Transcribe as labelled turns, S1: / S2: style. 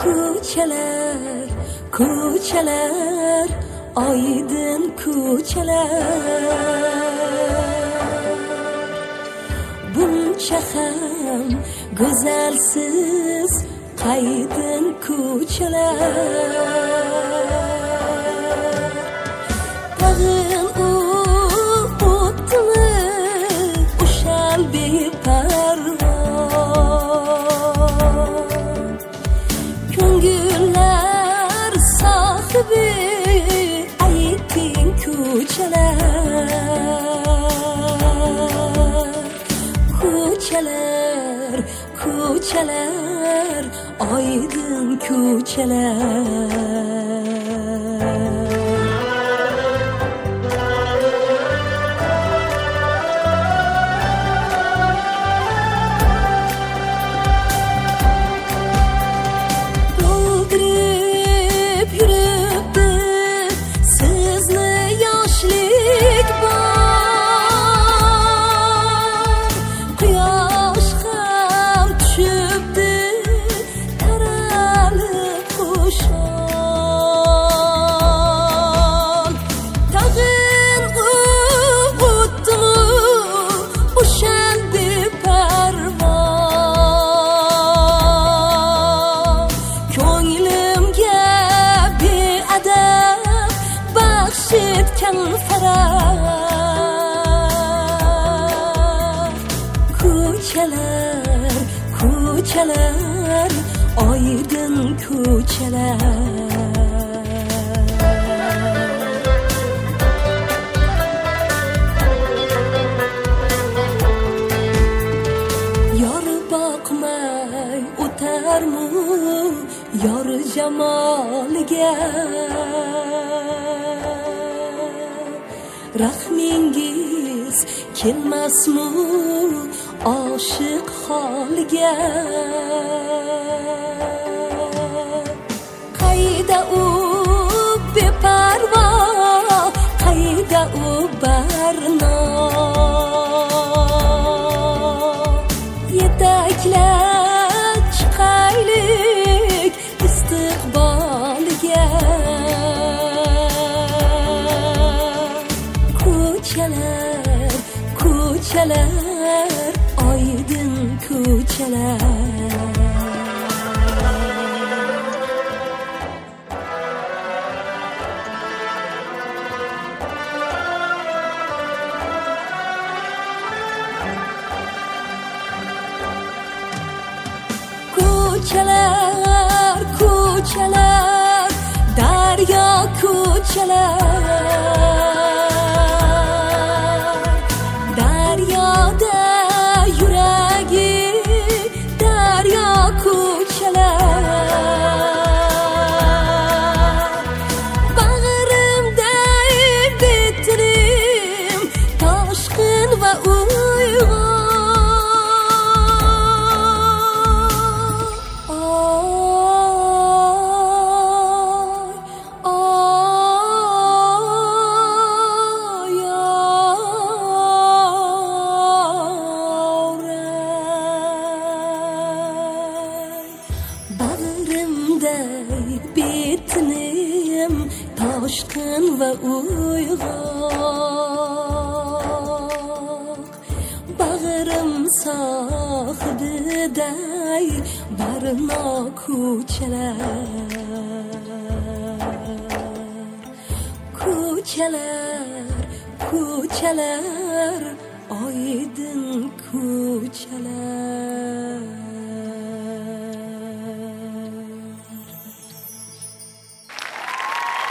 S1: ko'chalar, ko'chalar, oydin ko'chalar. Buncha ham go'zalsiz qaydin ko'chalar. Tag'in u o'tdimi o'shal beparvo, ko'ngillar sohibi ayting ko'chalar. Ko'chalar, ko'chalar, oydin ko'chalar. Doldirib yuribdi sizni yoshlik bor. Quyosh ham tushibdi taralib qo'shon. Tag'in u o'tdimi o'shal beparvo, ko'nglimga beadab baxsh etgan farah. Ko'chalar, ko'chalar, oydin ko'chalar. Yor boqmay o'tarmu yor jamoliga, rahmingiz kelmasmi oshiq holiga. Qayda u beparvo, qayda u barno, yetaklab chiqaylik istiqboliga. Ko'chalar, ko'chalar, oydin ko'chalar. Ko'chalar, ko'chalar, daryo ko'chalar. Daryoda yuragi daryo ko'chalar. Bag'rimday bitirim toshqin va uyg'on. Bag'rimday betinim toshqin va uyg'oq. Bag'rim sohibiday barno ko'chalar. Ko'chalar, ko'chalar, oydin ko'chalar.